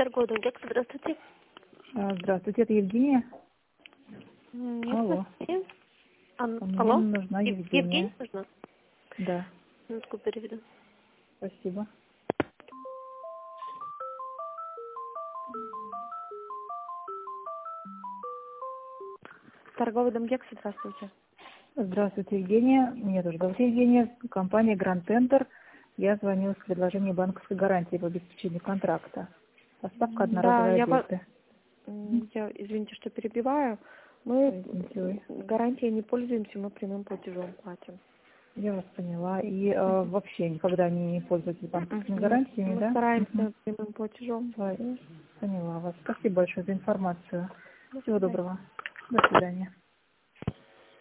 Торговый дом Гекс, здравствуйте. Здравствуйте, это Евгения? Нет, Алло. здравствуйте. Мне Алло? нужна Евгения. Евгения нужна? Да, Минутку переведу. спасибо. Торговый дом Гекс, здравствуйте. Здравствуйте, Евгения. Меня тоже зовут Евгения. Компания Grand Center. Я звоню с предложением банковской гарантии по обеспечению контракта. Поставка Да, одноразовой одежды. я, извините, что перебиваю. Мы Извините, вы. гарантией не пользуемся, мы прямым платежом платим. Я вас поняла. И вообще никогда не пользуетесь банковскими гарантиями, Мы да? стараемся прямым платежом. Поняла вас. Спасибо большое за информацию. До Всего свидания. доброго. До свидания.